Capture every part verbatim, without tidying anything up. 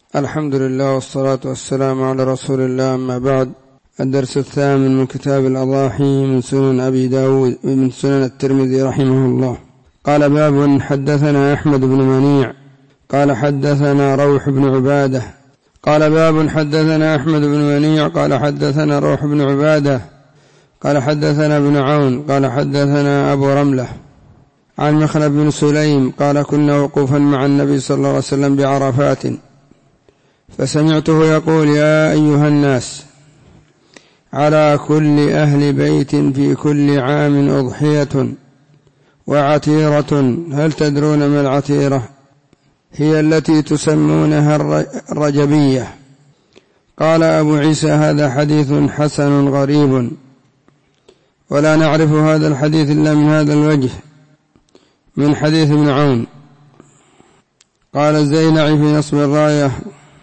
الحمد لله والصلاة والسلام على رسول الله، أما بعد. الدرس الثامن من كتاب الأضاحي من سنن أبي داود ومن سنن الترمذي رحمه الله. قال: باب حدثنا أحمد بن منيع قال حدثنا روح بن عبادة قال باب حدثنا أحمد بن منيع قال حدثنا روح بن عبادة قال حدثنا ابن عون قال حدثنا أبو رملة عن مخلد بن سليم قال: كنا وقوفا مع النبي صلى الله عليه وسلم بعرفات، فسمعته يقول: يا أيها الناس، على كل أهل بيت في كل عام أضحية وعتيرة، هل تدرون ما العتيرة؟ هي التي تسمونها الرجبية. قال أبو عيسى: هذا حديث حسن غريب، ولا نعرف هذا الحديث إلا من هذا الوجه، من حديث ابن عون. قال الزينعي في نصب الراية: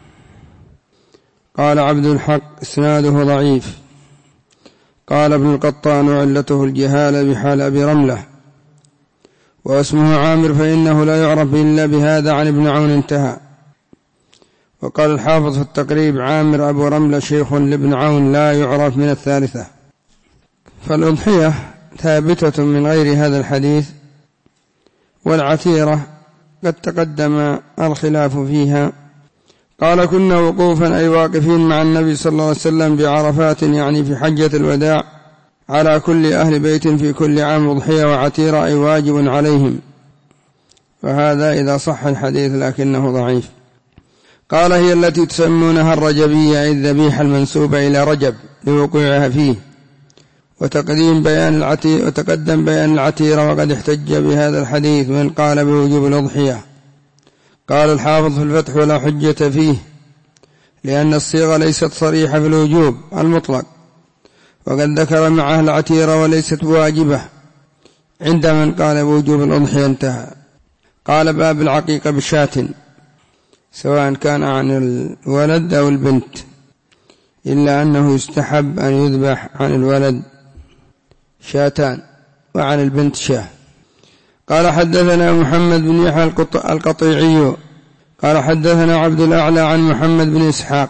قال عبد الحق: إسناده ضعيف. قال ابن القطان: وعلته الجهالة بحال أبي رملة، واسمه عامر، فإنه لا يعرف إلا بهذا عن ابن عون، انتهى. وقال الحافظ في التقريب: عامر أبو رملة شيخ لابن عون، لا يعرف من الثالثة. فالأضحية ثابتة من غير هذا الحديث، والعتيرة قد تقدم الخلاف فيها. قال: كنا وقوفا أي واقفين مع النبي صلى الله عليه وسلم بعرفات، يعني في حجة الوداع، على كل أهل بيت في كل عام أضحية وعتيرة أي واجب عليهم. وهذا إذا صح الحديث، لكنه ضعيف. قال: هي التي تسمونها الرجبية، أي الذبيحة المنسوبة إلى رجب لوقوعها فيه. وتقديم بيان العتيرة وتقدم بيان العتيرة، وقد احتج بهذا الحديث من قال بوجوب الأضحية. قال الحافظ في الفتح: ولا حجة فيه، لأن الصيغة ليست صريحة في الوجوب المطلق، وقد ذكر معها العتيرة وليست واجبة عند من قال بوجوب الأضحية، انتهى. قال: باب العقيقة بشاة، سواء كان عن الولد أو البنت، إلا أنه يستحب أن يذبح عن الولد شاتان وعن البنت شاه. قال: حدثنا محمد بن يحيى القطيعي قال حدثنا عبد الأعلى عن محمد بن إسحاق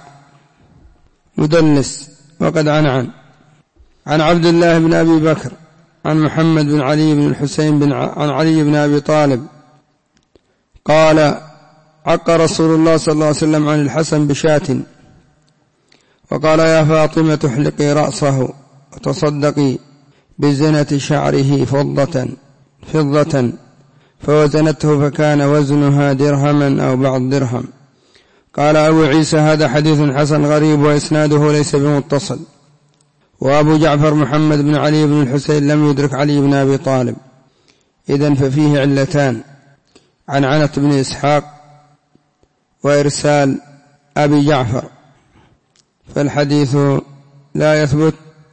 مدلس وقد عنعن عن عبد الله بن أبي بكر عن محمد بن علي بن الحسين بن عن علي بن أبي طالب قال: عق رسول الله صلى الله عليه وسلم عن الحسن بشاة، وقال: يا فاطمة احلقي رأسه وتصدقي بزنة شعره فضة فضة فوزنته، فكان وزنها درهما أو بعض درهم. قال أبو عيسى: هذا حديث حسن غريب، وإسناده ليس بمتصل. وأبو جعفر محمد بن علي بن الحسين لم يدرك علي بن أبي طالب، إذن ففيه علتان: عنعنة بن إسحاق وإرسال أبي جعفر، فالحديث لا يثبت.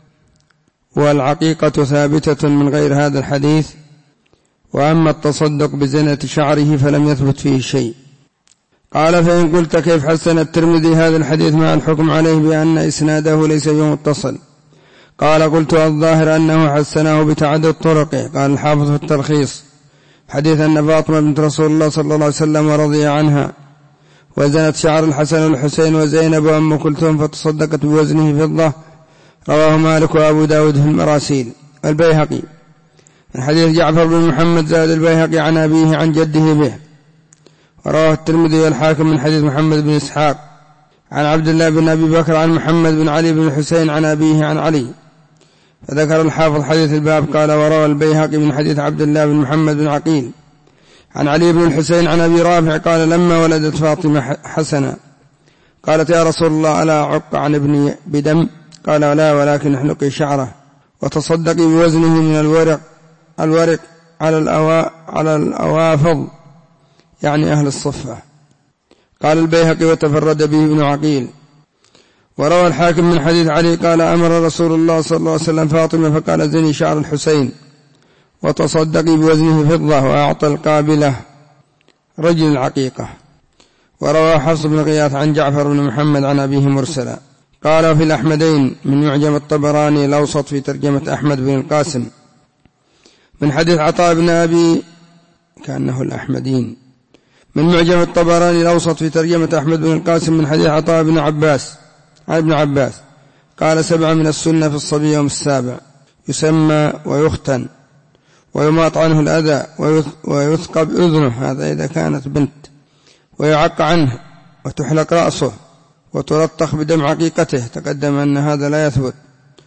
والعقيقة ثابتة من غير هذا الحديث، وأما التصدق بزنة شعره فلم يثبت فيه شيء. قال: فإن قلت كيف حسن الترمذي هذا الحديث مع الحكم عليه بأن إسناده ليس بمتصل؟ قال: قلت: الظاهر أنه حسنه بتعدد طرقه. قال الحافظ في التلخيص: حديث أن فاطمة بنت رسول الله صلى الله عليه وسلم ورضي عنها وزنت شعر الحسن والحسين وزينب وأم كلثوم فتصدقت بوزنه فضة، رواه مالك وأبو داود في المراسيل. البيهقي من حديث جعفر بن محمد، زاد البيهقي عن أبيه عن جده به. ورواه الترمذي والحاكم من حديث محمد بن إسحاق عن عبد الله بن أبي بكر عن محمد بن علي بن الحسين عن أبيه عن علي. فذكر الحافظ حديث الباب. قال: وروى البيهقي من حديث عبد الله بن محمد بن عقيل عن علي بن الحسين عن أبي رافع قال: لما ولدت فاطمة حسنا قالت: يا رسول الله، ألا أعق عن ابني بدم؟ قال: لا، ولكن احلقي شعره وتصدقي بوزنه من الورق الورق على الأوا على الأوافض، يعني أهل الصفة. قال البيهقي: وتفرد به ابن عقيل. وروى الحاكم من حديث علي قال: أمر رسول الله صلى الله عليه وسلم فاطمة فقال: زني شعر الحسين وتصدقي بوزنه فضة، وأعطى القابلة رجل العقيقة. وروى حفص بن غياث عن جعفر بن محمد عن أبيه مرسلا. قال: في الأحمدين من معجم الطبراني الأوسط في ترجمة أحمد بن القاسم من حديث عطاء بن أبي كأنه الأحمدين من معجم الطبراني الأوسط في ترجمة أحمد بن القاسم من حديث عطاء بن عباس عن ابن عباس قال: سبعة من السنة في الصبي يوم السابع، يسمى ويختن ويماط عنه الأذى ويثقب أذنه، هذا إذا كانت بنت، ويعق عنه وتحلق رأسه وتلطخ بدم عقيقته، تقدم أن هذا لا يثبت،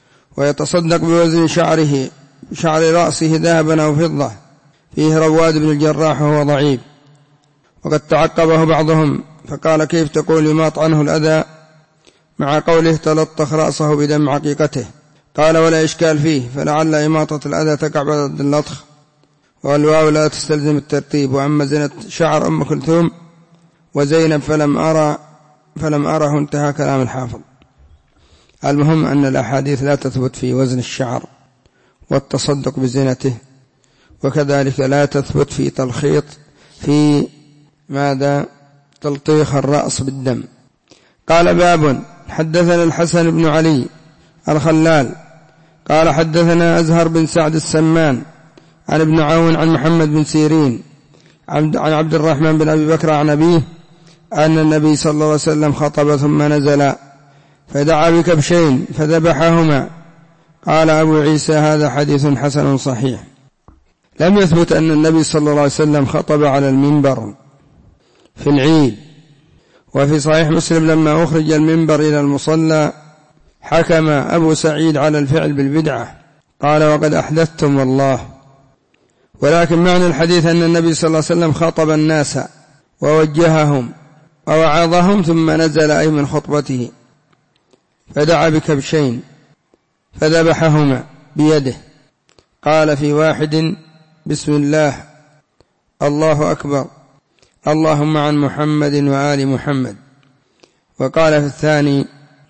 ويتصدق بوزن شعره شعر رأسه ذهبا أو فضة، فيه رواد بن الجراح وهو ضعيف، وقد تعقبه بعضهم فقال: كيف تقول يماط عنه الأذى مع قوله تلطخ رأسه بدم عقيقته؟ قال: ولا إشكال فيه، فلعل إماطة الأذى تقع بعد اللطخ، والواو لا تستلزم الترتيب. وأما زينة شعر أم كلثوم وزينب فلم أرى فلم أره، انتهى كلام الحافظ. المهم أن الأحاديث لا تثبت في وزن الشعر والتصدق بزينته، وكذلك لا تثبت في تلخيط في ماذا تلطيخ الرأس بالدم. قال: باب. حدثنا الحسن بن علي الخلال قال: حدثنا أزهر بن سعد السمان عن ابن عون عن محمد بن سيرين عن عبد الرحمن بن أبي بكر عن أبيه أن النبي صلى الله عليه وسلم خطب ثم نزل فدعا بكبشين فذبحهما. قال أبو عيسى: هذا حديث حسن صحيح. لم يثبت أن النبي صلى الله عليه وسلم خطب على المنبر في العيد. وفي صحيح مسلم لما أخرج المنبر إلى المصلى حكم أبو سعيد على الفعل بالبدعة، قال: وقد أحدثتم والله. ولكن معنى الحديث أن النبي صلى الله عليه وسلم خاطب الناس ووجههم ووعظهم ثم نزل أي من خطبته فدعا بكبشين فذبحهما بيده. قال في واحد: بسم الله الله أكبر اللهم عن محمد وآل محمد. وقال في الثاني: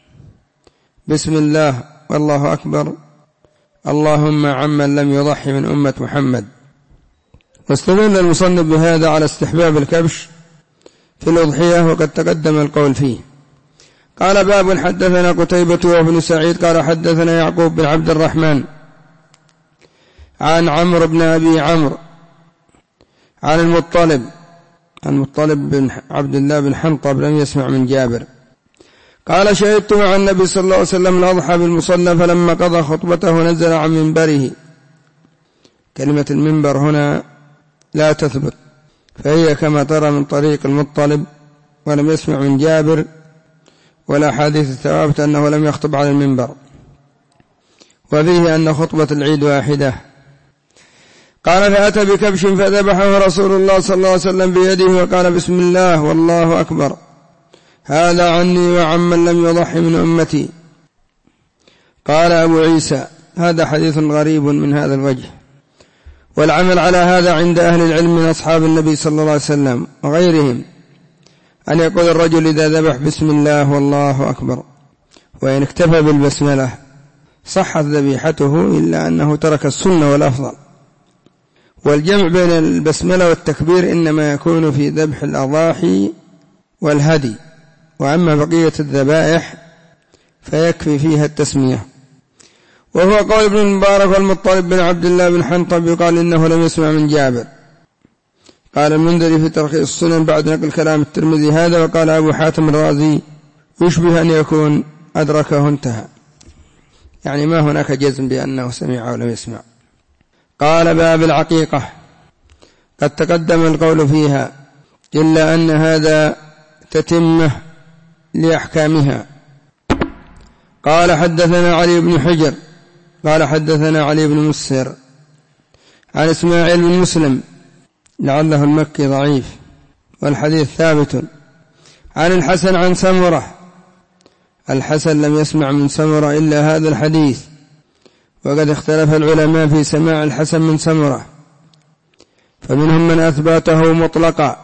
بسم الله والله أكبر اللهم عمن لم يضحي من أمة محمد. واستدل المصنف بهذا على استحباب الكبش في الأضحية، وقد تقدم القول فيه. قال: باب. حدثنا قتيبة وابن سعيد قال: حدثنا يعقوب بن عبد الرحمن عن عمرو بن أبي عمرو عن المطلب عن المطلب بن عبد الله بن حنطب لم يسمع من جابر قال: شهدت مع النبي صلى الله عليه وسلم الأضحى بالمصلى، فلما قضى خطبته نزل عن منبره. كلمة المنبر هنا لا تثبت، فهي كما ترى من طريق المطلب، ولم يسمع من جابر، ولا حديث الثوابت أنه لم يخطب على المنبر، وفيه أن خطبة العيد واحدة. قال: فأتى بكبش فذبحه رسول الله صلى الله عليه وسلم بيده وقال: بسم الله والله أكبر، هذا عني وعمن لم يضحي من أمتي. قال أبو عيسى: هذا حديث غريب من هذا الوجه، والعمل على هذا عند أهل العلم من أصحاب النبي صلى الله عليه وسلم وغيرهم أن يقول الرجل إذا ذبح: بسم الله والله أكبر، وإن اكتفى بالبسملة صحت ذبيحته، إلا أنه ترك السنة والأفضل. والجمع بين البسملة والتكبير إنما يكون في ذبح الأضاحي والهدي، وأما بقية الذبائح فيكفي فيها التسمية. وهو قول ابن المبارك والمطلب بن عبد الله بن حنطب يقال إنه لم يسمع من جابر. قال المنذري في تلخيص السنن بعد نقل كلام الترمذي هذا. وقال أبو حاتم الرازي: يشبه أن يكون أدركه انتهى، يعني ما هناك جزم بأنه سمع أو لم يسمع. قال: باب العقيقة. قد تقدم القول فيها، إلا أن هذا تتمه لأحكامها. قال: حدثنا علي بن حجر قال: حدثنا علي بن مسهر عن إسماعيل بن مسلم لعله المكي ضعيف والحديث ثابت، عن الحسن عن سمرة. الحسن لم يسمع من سمرة إلا هذا الحديث، وقد اختلف العلماء في سماع الحسن من سمرة، فمنهم من أثبته مطلقا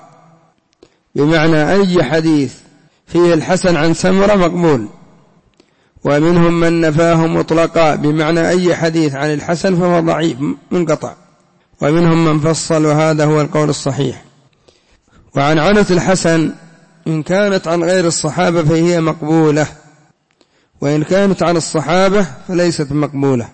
بمعنى أي حديث فيه الحسن عن سمرة مقبول، ومنهم من نفاه مطلقا بمعنى أي حديث عن الحسن فهو ضعيف منقطع، ومنهم من فصل، وهذا هو القول الصحيح. وعن عنة الحسن إن كانت عن غير الصحابة فهي مقبولة، وإن كانت عن الصحابة فليست مقبولة.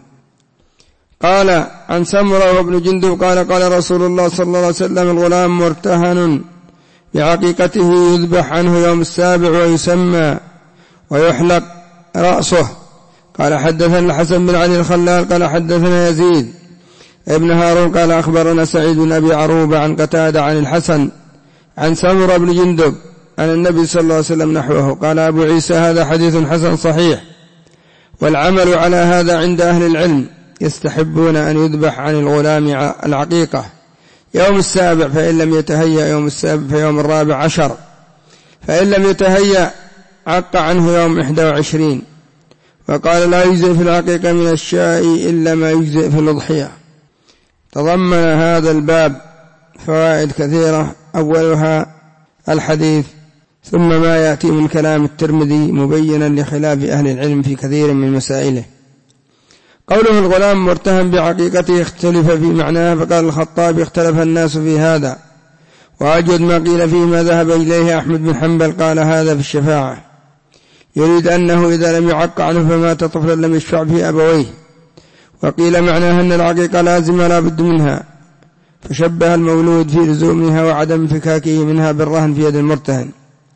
قال عن سمرة وابن جندب قال: قال رسول الله صلى الله عليه وسلم: الغلام مرتهن بعقيقته يذبح عنه يوم السابع ويسمى ويحلق رأسه. قال حدثنا الحسن بن علي الخلال قال حدثنا يزيد ابن هارون قال أخبرنا سعيد بن أبي عروبة عن قتادة عن الحسن عن سمرة بن جندب عن النبي صلى الله عليه وسلم نحوه. قال أبو عيسى هذا حديث حسن صحيح، والعمل على هذا عند أهل العلم، يستحبون أن يذبح عن الغلام العقيقة يوم السابع، فإن لم يتهيأ يوم السابع فيوم الرابع عشر، فإن لم يتهيأ عق عنه يوم إحدى وعشرين. وقال لا يجزئ في العقيقة من الشاء إلا ما يجزئ في الأضحية. تضمن هذا الباب فوائد كثيرة، أولها الحديث، ثم ما يأتي من كلام الترمذي مبينا لخلاف أهل العلم في كثير من مسائله. قوله الغلام مرتهن بعقيقته اختلف في معناه، فقال الخطابي اختلف الناس في هذا، وأجود ما قيل فيه ما ذهب إليه أحمد بن حنبل قال هذا في الشفاعة، يريد أنه إذا لم يعق عنه فمات طفلا لم يشفع فيه أبويه. وقيل معناه أن العقيقة لازمة لا بد منها، فشبه المولود في لزومها وعدم فكاكه منها بالرهن في يد المرتهن.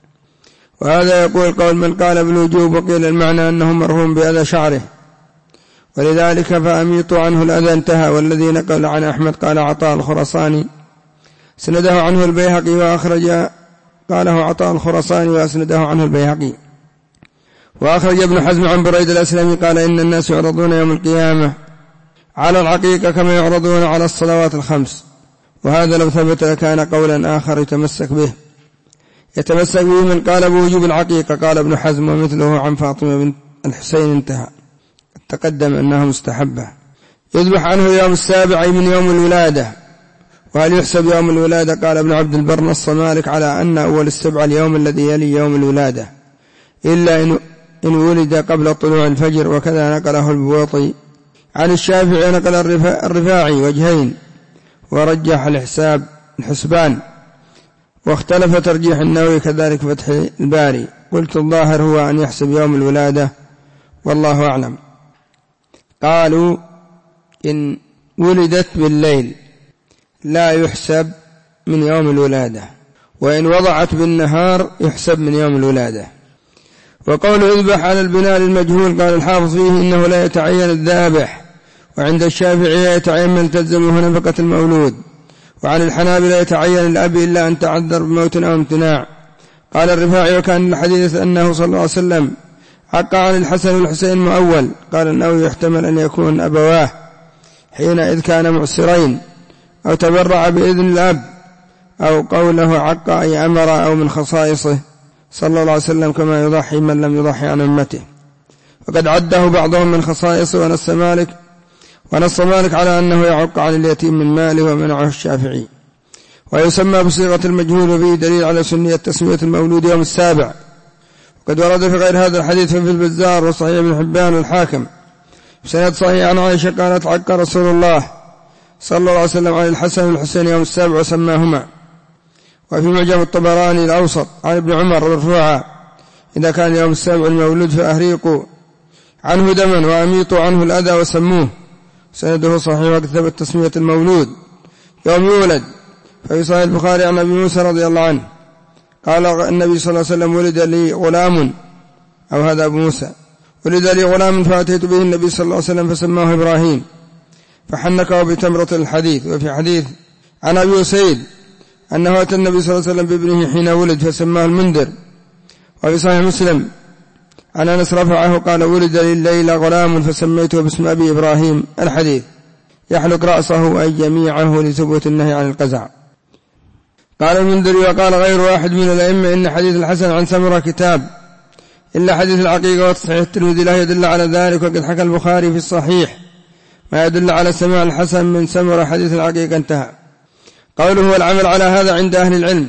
وهذا يقول قول من قال بالوجوب، وقيل المعنى أنه مرهون بأذى شعره، ولذلك فأميطوا عنه الأذى انتهى. والذي نقل عن أحمد قال عطاء الخرساني سنده عنه البيهقي، وأخرج قاله عطاء الخرساني وأسنده عنه البيهقي. وأخرج ابن حزم عن بريد الأسلمي قال إن الناس يعرضون يوم القيامة على العقيقة كما يعرضون على الصلوات الخمس. وهذا لو ثبت لكان قولا آخر يتمسك به يتمسك به من قال بوجوب العقيقة. قال ابن حزم ومثله عن فاطمة بنت الحسين انتهى. تقدم أنها مستحبة. يذبح عنه يوم السابع من يوم الولادة. وهل يحسب يوم الولادة؟ قال ابن عبد البر نص مالك على أن أول السبع اليوم الذي يلي يوم الولادة، إلا إن, إن ولد قبل طلوع الفجر. وكذا نقله البويطي عن الشافعي نقل الرفاعي وجهين، ورجح الحساب الحسبان، واختلف ترجيح النووي كذلك فتح الباري. قلت الظاهر هو أن يحسب يوم الولادة والله أعلم. قالوا إن ولدت بالليل لا يحسب من يوم الولادة، وإن وضعت بالنهار يحسب من يوم الولادة. وقوله يذبح على البناء للمجهول قال الحافظ فيه إنه لا يتعين الذابح، وعند الشافعية يتعين من تلزمه نفقة المولود، وعن الحنابلة يتعين الأب إلا أن تعذر بموت أو امتناع. قال الرفاعي وكان الحديث أنه صلى الله عليه وسلم عق عن الحسن والحسين مؤول. قال النووي يحتمل أن يكون أبواه حينئذ كان معسرين، أو تبرع بإذن الأب، أو قوله عق أي أمر، أو من خصائصه صلى الله عليه وسلم كما يضحي من لم يضحي عن أمته. وقد عده بعضهم من خصائصه، ونص مالك ونص مالك على أنه يعق عن اليتيم من ماله، ومنعه الشافعي. ويسمى بصيغة المجهول، وفيه دليل على سنية تسمية المولود يوم السابع. وقد ورد في غير هذا الحديث في البزار وصحيح ابن حبان والحاكم بسند صحيح عن عائشة قالت عق رسول الله صلى الله عليه وسلم عن الحسن والحسين يوم السابع وسماهما. وفي معجم الطبراني الأوسط عن ابن عمر مرفوعا إذا كان يوم السابع المولود فأهريقوا عنه دما وأميطوا عنه الأذى وسموه. سنده صحيح. وقد ثبت تسمية المولود يوم يولد، ففي صحيح البخاري عن أبي موسى رضي الله عنه قال النبي صلى الله عليه وسلم ولد لي غلام، أو هذا أبو موسى، ولد لي غلام فأتيت به النبي صلى الله عليه وسلم فسماه إبراهيم فحنكه بتمرة الحديث. وفي حديث عن أبي سعيد أنه أتى النبي صلى الله عليه وسلم بابنه حين ولد فسماه المنذر. وفي صحيح مسلم عن أنس رفعه قال ولد لي الليلة غلام فسميته باسم أبي إبراهيم. الحديث يحلق رأسه أي جميعه لثبوت النهي عن القزع. قال المنذري وقال غير واحد من الأئمة إن حديث الحسن عن سمرة كتاب، إلا حديث العقيقة وتصحيح الترمذي لا يدل على ذلك. وقد حكى البخاري في الصحيح ما يدل على سماع الحسن من سمرة حديث العقيقة انتهى. قوله والعمل على هذا عند أهل العلم،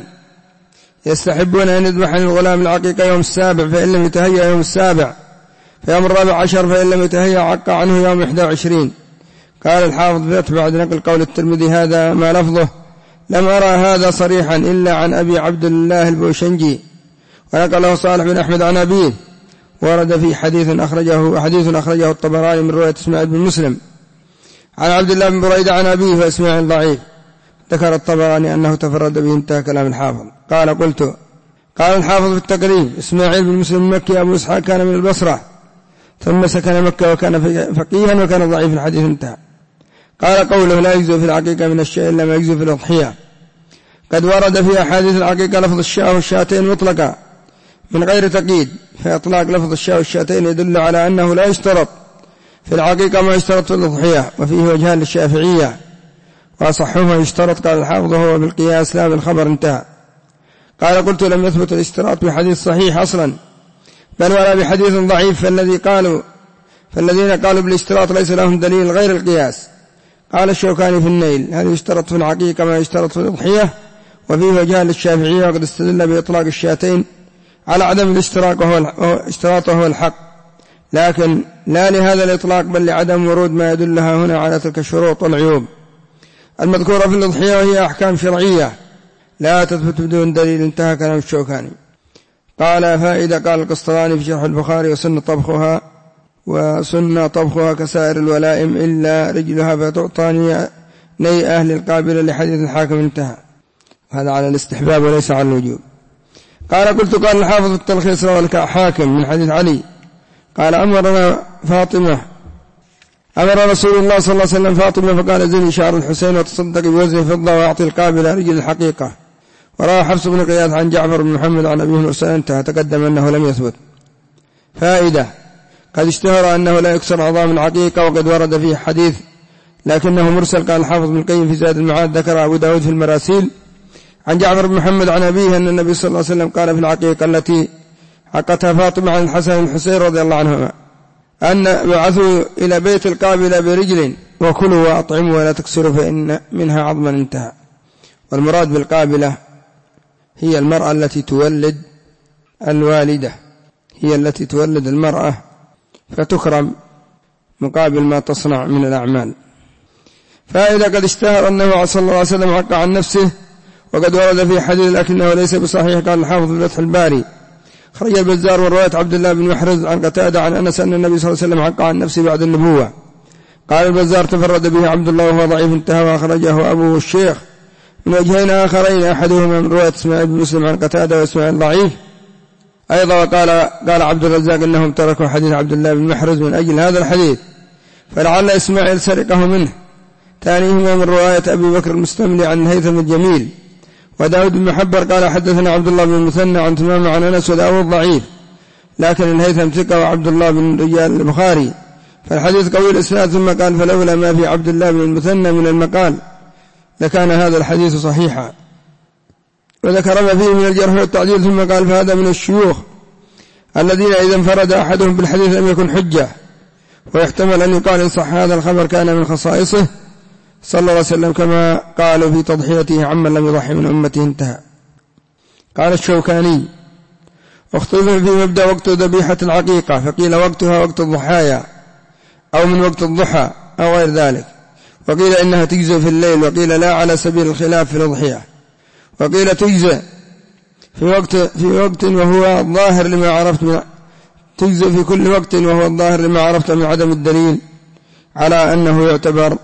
يستحبون أن يذبح عن الغلام العقيقة يوم السابع، فإن لم يتهيأ يوم السابع فيوم الرابع عشر، فإن لم يتهيأ عق عنه يوم إحدى وعشرين. قال الحافظ فتح بعد نقل قول الترمذي هذا ما لفظه لم أرى هذا صريحا إلا عن أبي عبد الله البوشنجي، ونقله صالح بن أحمد عن أبيه. ورد في حديث أخرجه حديث أخرجه الطبراني من رواية إسماعيل بن مسلم عن عبد الله بن بريدة عن أبيه، فإسماعيل ضعيف. ذكر الطبراني أنه تفرد به. انتهى كلام الحافظ. قال قلت قال الحافظ في التقريب إسماعيل بن مسلم المكي أبو إسحاق كان من البصرة ثم سكن مكة وكان فقيها وكان ضعيف الحديث. انتهى. قال قوله لا يجزء في العقيقة من الشيء إلا ما يجزء في الأضحية. قد ورد في أحاديث العقيقة لفظ الشاة والشاتين مطلقا من غير تقييد، فإطلاق لفظ الشاة والشاتين يدل على أنه لا يشترط في العقيقة ما يشترط في الأضحية، وفيه وجهان للشافعية وأصحهما يشترط. قال الحافظ هو بالقياس لا بالخبر. انتهى. قال قلت لم يثبت الاشتراط بحديث صحيح أصلا بل ولا بحديث ضعيف، فالذي قالوا فالذين قالوا بالاشتراط ليس لهم دليل غير القياس. قال الشوكاني في النيل هل يشترط في العقيقة ما يشترط في الأضحية، وفيه وجهان للشافعية وقد استدل بإطلاق الشاتين على عدم الاشتراط وهو الحق، لكن لا لهذا الإطلاق بل لعدم ورود ما يدلها هنا على تلك الشروط والعيوب المذكورة في الأضحية، وهي أحكام شرعية لا تثبت بدون دليل. انتهى كلام الشوكاني. قال فائدة. قال القسطلاني في شرح البخاري وسن طبخها وسن طبخها كسائر الولائم إلا رجلها فتعطى ني أهل القابلة لحديث الحاكم. انتهى. هذا على الاستحباب وليس على الوجوب. قال قلت قال الحافظ في التلخيص روى الحاكم من حديث علي قال أمرنا فاطمة أمر رسول الله صلى الله عليه وسلم فاطمة فقال زني شعر الحسين وتصدق بوزن فضة وأعطي القابلة رجل الحقيقة. وروى حفص بن قياس عن جعفر بن محمد عن أبيه مرسل. انتهى. تقدم أنه لم يثبت. فائدة. قد اشتهر أنه لا يكسر عظام العقيقة وقد ورد فيه حديث لكنه مرسل. قال الحافظ بن القيم في زاد المعاد ذكر أبو داود في المراسيل عن جعفر بن محمد عن أبيه أن النبي صلى الله عليه وسلم قال في العقيقة التي عقتها فاطمة عن الحسن والحسين رضي الله عنهما أن بعثوا إلى بيت القابلة برجل وكلوا وأطعموا ولا تكسروا فإن منها عظما. انتهى. والمراد بالقابلة هي المرأة التي تولد الوالدة، هي التي تولد المرأة فتكرم مقابل ما تصنع من الأعمال. فإذا قد اشتهر أنه صلى الله عليه وسلم حق عن نفسه وقد ورد في حديث لكنه ليس بصحيح. قال الحافظ في فتح الباري خرج البزار ورواية عبد الله بن محرز عن قتادة عن أنس أن النبي صلى الله عليه وسلم حق عن نفسه بعد النبوة. قال البزار تفرد به عبد الله وهو ضعيف. انتهى. وأخرجه أبوه الشيخ من وجهين آخرين أحدهما من رواية إسماعيل بن مسلم عن قتادة وإسماعيل ضعيف أيضا. وقال قال عبد الرزاق إنهم تركوا حديث عبد الله بن محرز من أجل هذا الحديث فلعل إسماعيل سرقه منه. ثانيهما من رواية أبي بكر المستملي عن الهيثم الجميل وداود بن محبر قال حدثنا عبد الله بن المثنى عن تمام عن أنس وداود ضعيف لكن الهيثم ثقة وعبد الله بن رجال البخاري فالحديث قوي الإسناد. ثم قال فلولا ما في عبد الله بن المثنى من المقال لكان هذا الحديث صحيحا. وذكر ما فيه من الجرح والتعديل. ثم قال فهذا من الشيوخ الذين إذا انفرد أحدهم بالحديث لم يكن حجة، ويحتمل أن يقال إن صح هذا الخبر كان من خصائصه صلى الله عليه وسلم كما قالوا في تضحيته عمن لم يضحي من أمته. انتهى. قال الشوكاني اختلف في مبدأ وقت ذبيحة العقيقة فقيل وقتها وقت الضحايا أو من وقت الضحى أو غير ذلك، وقيل إنها تجزى في الليل، وقيل لا على سبيل الخلاف في الأضحية، وقيل تجزى في وقت في وقت وهو الظاهر لما عرفت من تجزى في كل وقت وهو الظاهر لما عرفت من عدم الدليل على أنه يعتبر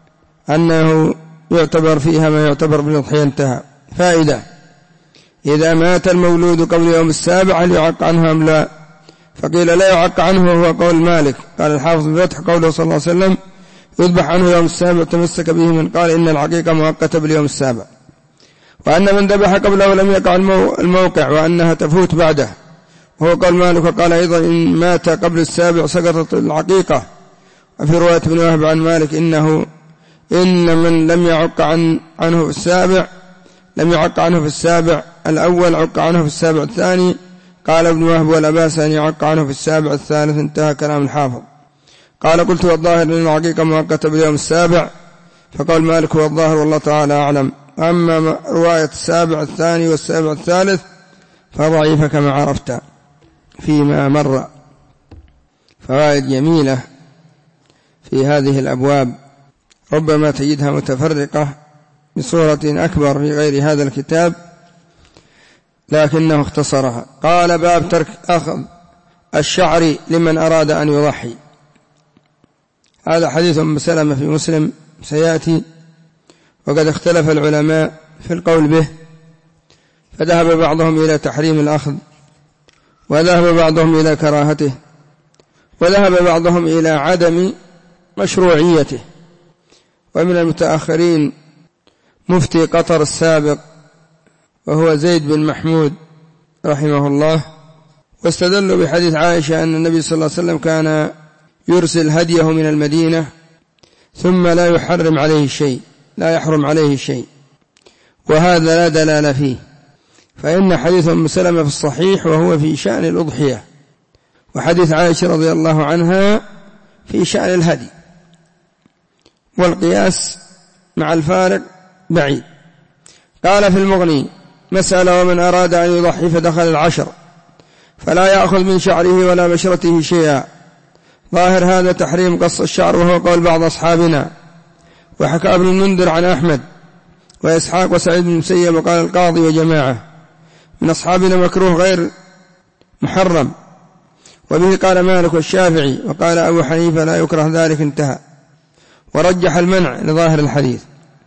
أنه يعتبر فيها ما يعتبر بالأضحية. انتهى. فائدة. إذا مات المولود قبل يوم السابع هل يعق عنه أم لا؟ فقيل لا يعق عنه وهو قول مالك. قال الحافظ بفتح قوله صلى الله عليه وسلم يذبح عنه يوم السابع تمسك به من قال إن العقيقة مؤقتة باليوم السابع، وأن من ذبح قبله لم يقع الموقع وأنها تفوت بعده وهو قول مالك. وقال أيضا إن مات قبل السابع سقطت العقيقة. وفي رواية ابن وهب عن مالك إنه إن من لم يعق عن عنه في السابع لم يعق عنه في السابع الأول عق عنه في السابع الثاني. قال ابن وهب ولا بأس أن يعق عنه في السابع الثالث. انتهى كلام الحافظ. قال قلت والظاهر أن العقيقة مؤقتة باليوم السابع فقال مالك هو الظاهر والله تعالى أعلم. أما رواية السابع الثاني والسابع الثالث فضعيفة كما عرفت فيما مر. فوائد جميلة في هذه الأبواب ربما تجدها متفرقة بصورة أكبر في غير هذا الكتاب لكنه اختصرها. قال باب ترك أخذ الشعر لمن أراد أن يضحي. هذا حديث أم سلمة في مسلم سيأتي، وقد اختلف العلماء في القول به، فذهب بعضهم إلى تحريم الأخذ، وذهب بعضهم إلى كراهته، وذهب بعضهم إلى عدم مشروعيته. ومن المتأخرين مفتي قطر السابق وهو زيد بن محمود رحمه الله، واستدلوا بحديث عائشة أن النبي صلى الله عليه وسلم كان يرسل هديه من المدينة ثم لا يحرم عليه شيء، لا يحرم عليه شيء، وهذا لا دلالة فيه، فإن حديث أم سلمة في الصحيح وهو في شأن الأضحية، وحديث عائشة رضي الله عنها في شأن الهدي، والقياس مع الفارق بعيد. قال في المغني: مسألة: ومن أراد أن يضحي فدخل العشر فلا يأخذ من شعره ولا بشرته شيئا. ظاهر هذا تحريم قص الشعر، وهو قول بعض أصحابنا. وحكى ابن المنذر عن أحمد وإسحاق وسعيد بن المسيب، وقال القاضي وجماعة من أصحابنا مكروه غير محرم، وبه قال مالك والشافعي، وقال أبو حنيفة لا يكره ذلك، انتهى، ورجح المنع لظاهر الحديث.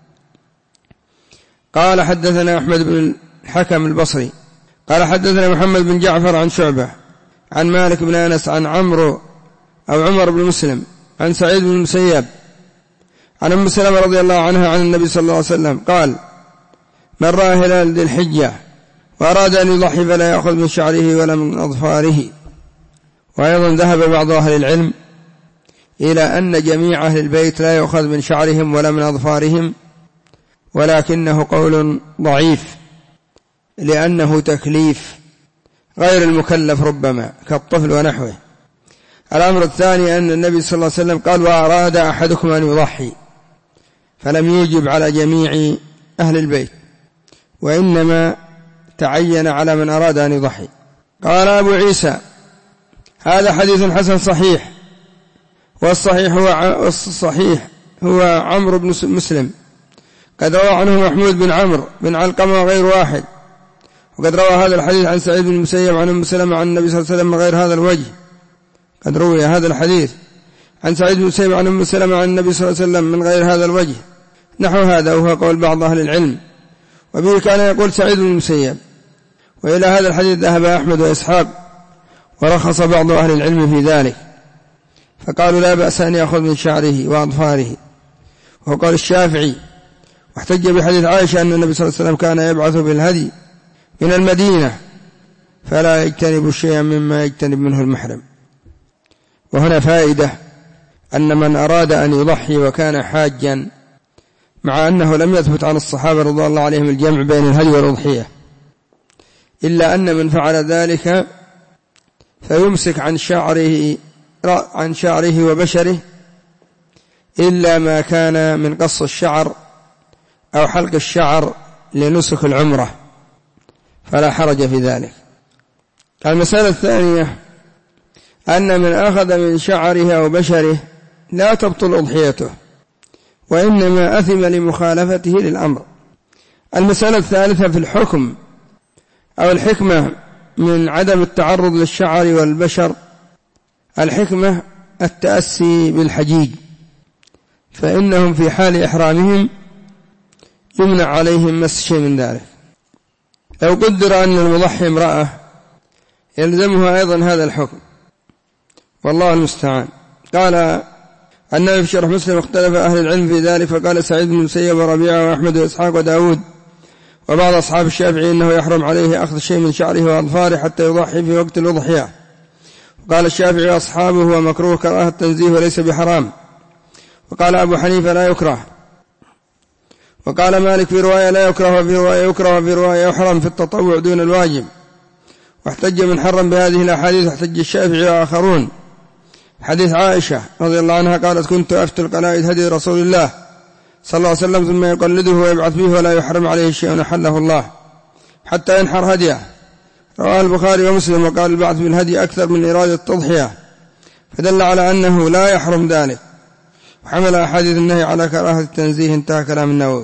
قال حدثنا أحمد بن الحكم البصري قال حدثنا محمد بن جعفر عن شعبة عن مالك بن أنس عن عمرو أو عمر بن مسلم عن سعيد بن المسيب عن أم سلمة رضي الله عنها عن النبي صلى الله عليه وسلم قال: من رأى هلال ذي الحجة وأراد أن يضحي فلا يأخذ من شعره ولا من أظفاره. وأيضا ذهب بعض أهل العلم إلى أن جميع أهل البيت لا يأخذ من شعرهم ولا من أظفارهم، ولكنه قول ضعيف، لأنه تكليف غير المكلف ربما كالطفل ونحوه. الأمر الثاني أن النبي صلى الله عليه وسلم قال: وأراد أحدكم أن يضحي، فلم يوجب على جميع أهل البيت، وإنما تعين على من أراد أن يضحي. قال أبو عيسى: هذا حديث حسن صحيح، والصحيح هو, والصحيح هو عمرو بن مسلم، قد روى عنه محمود بن عمرو بن علقمة غير واحد، وقد روى هذا الحديث عن سعيد بن المسيب عن أم سلمة عن النبي صلى الله عليه وسلم غير هذا الوجه. قد روي هذا الحديث عن سعيد بن المسيب عن أم سلمة عن النبي صلى الله عليه وسلم من غير هذا الوجه نحو هذا، وهو قول بعض أهل العلم، وبه كان يقول سعيد بن المسيب. وإلى هذا الحديث ذهب أحمد وإسحاق، ورخص بعض أهل العلم في ذلك، فقالوا لا بأس أن يأخذ من شعره وأظفاره، وهو قال الشافعي. واحتج بحديث عائشة أن النبي صلى الله عليه وسلم كان يبعث بالهدي من المدينة فلا يجتنب شيئا مما يجتنب منه المحرم. وهنا فائدة أن من أراد أن يضحي وكان حاجا، مع أنه لم يثبت عن الصحابة رضي الله عليهم الجمع بين الهدي والأضحية، إلا أن من فعل ذلك فيمسك عن شعره عن شعره وبشره إلا ما كان من قص الشعر أو حلق الشعر لنسك العمرة، فلا حرج في ذلك. المسألة الثانية أن من أخذ من شعره أو بشره لا تبطل أضحيته، وإنما أثم لمخالفته للأمر. المسألة الثالثة في الحكم أو الحكمة من عدم التعرض للشعر والبشر، الحكمة التأسي بالحجيج، فإنهم في حال إحرامهم يمنع عليهم مس شيء من ذلك. لو قدر أن المضحي امرأة يلزمها أيضا هذا الحكم، والله المستعان. قال النبي في شرح مسلم: اختلف أهل العلم في ذلك، فقال سعيد بن المسيب وربيعة وأحمد وإسحاق وداود وبعض أصحاب الشافعي إنه يحرم عليه أخذ شيء من شعره وأظفاره حتى يضحي في وقت الأضحية. وقال الشافعي وأصحابه هو مكروه كراهة التنزيه وليس بحرام. وقال أبو حنيفة لا يكره. وقال مالك في رواية لا يكره، وفي رواية يكره، وفي رواية يحرم في التطوع دون الواجب. واحتج من حرم بهذه الأحاديث احتج الشافعي وآخرون. حديث عائشة رضي الله عنها قالت: كنت أفتل القلائد هدي رسول الله صلى الله عليه وسلم ثم يقلده ويبعث به ولا يحرم عليه شيء حله الله حتى ينحر هديه. رواه البخاري ومسلم. وقال البعث بالهدي أكثر من إرادة التضحية، فدل على أنه لا يحرم ذلك، وحمل أحاديث النهي على كراهة التنزيه. انتهى كلام النووي.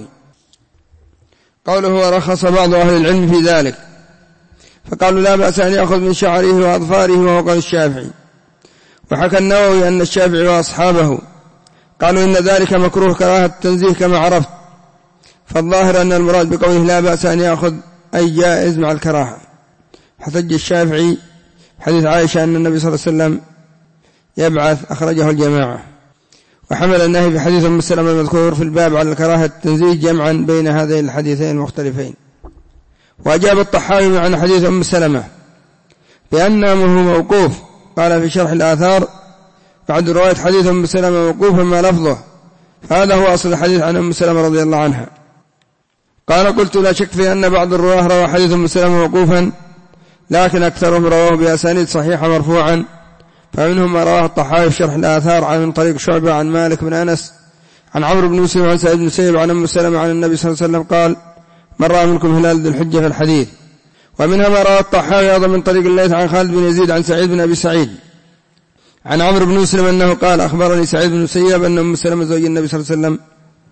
قوله ورخص بعض أهل العلم في ذلك، فقالوا لا بأس أن يأخذ من شعره وأظفاره، وهو قال الشافعي. وحكى النووي أن الشافعي وأصحابه قالوا إن ذلك مكروه كراهة التنزيه كما عرفت، فالظاهر أن المراد بقوله لا بأس أن يأخذ أي جائز مع الكراهة. حتج الشافعي حديث عائشة أن النبي صلى الله عليه وسلم يبعث، أخرجه الجماعة. وحمل النهي في حديث أم سلمة المذكور في الباب على الكراهة التنزيه جمعا بين هذين الحديثين المختلفين. وأجاب الطحاوي عن حديث أم سلمة بأنه موقوف، قال في شرح الآثار بعد رواية حديث أم سلمة موقوفا ما لفظه، فهذا هو أصل الحديث عن أم سلمة رضي الله عنها. قال قلت لا شك في أن بعض الرواه روى حديث أم سلمة موقوفا، لكن أكثرهم رواه بأسانيد صحيحة مرفوعا، فمنهم ما رواه الطحاوي في شرح الآثار عن طريق شعبة عن مالك بن أنس عن عمرو بن مسلم عن سعيد بن سيب عن أم سلمة عن النبي صلى الله عليه وسلم قال من رأى منكم هلال ذي الحجة في الحديث. ومنها ما رواه الطحاوي أيضا من طريق الليث عن خالد بن يزيد عن سعيد بن أبي سعيد عن عمرو بن مسلم أنه قال أخبرني سعيد بن سيب أن أم سلمة زوج النبي صلى الله عليه وسلم،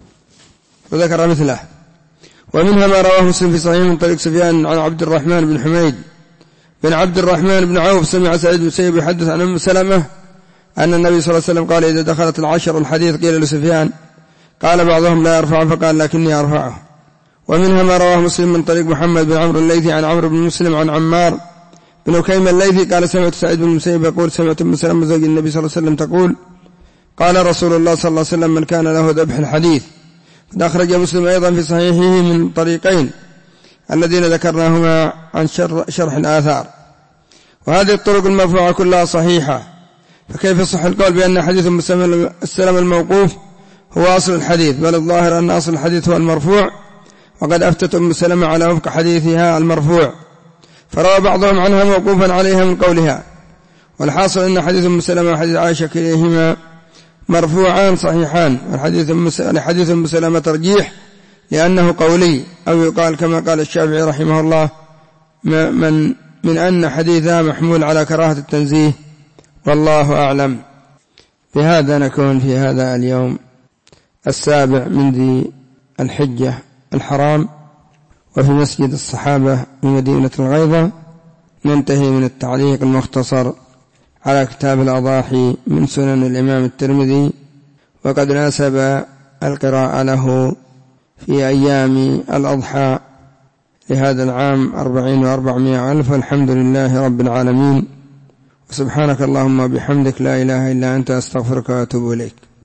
وذكر مثله. ومنها ما رواه مسلم في صحيح من طريق سفيان عن عبد الرحمن بن حميد بن عبد الرحمن بن عوف سمع سعيد بن سيب يحدث عن أم سلمة أن النبي صلى الله عليه وسلم قال إذا دخلت العشر الحديث قيل لسفيان قال بعضهم لا يرفع فقال لكني أرفعه. ومنها ما رواه مسلم من طريق محمد بن عمرو الليثي عن عمرو بن مسلم عن عمار بن أكيم الليثي قال سمعت سعيد بن مسيب يقول سمعت أم سلمة زوج النبي صلى الله عليه وسلم تقول قال رسول الله صلى الله عليه وسلم من كان له ذبح الحديث. قد أخرج مسلم أيضا في صحيحه من طريقين الذين ذكرناهما عن شرح الآثار. وهذه الطرق المرفوعة كلها صحيحة، فكيف يصح القول بأن حديث أم سلمة الموقوف هو أصل الحديث؟ بل الظاهر أن أصل الحديث هو المرفوع، وقد أفتت أم سلمة على وفق حديثها المرفوع، فروى بعضهم عنها موقوفا عليها من قولها. والحاصل أن حديث أم سلمة وحديث عائشة كليهما مرفوعان صحيحان، والحديث أم سلمة ترجيح لأنه قولي، أو يقال كما قال الشافعي رحمه الله من, من أن حديثها محمول على كراهة التنزيه، والله أعلم. بهذا نكون في هذا اليوم السابع من ذي الحجة الحرام وفي مسجد الصحابة بمدينة الغيضة ننتهي من التعليق المختصر على كتاب الأضاحي من سنن الإمام الترمذي، وقد ناسب القراءة له في أيام الأضحى لهذا العام أربعين وأربعمائة ألف، والحمد لله رب العالمين. وسبحانك اللهم وبحمدك لا إله إلا أنت أستغفرك وأتوب إليك.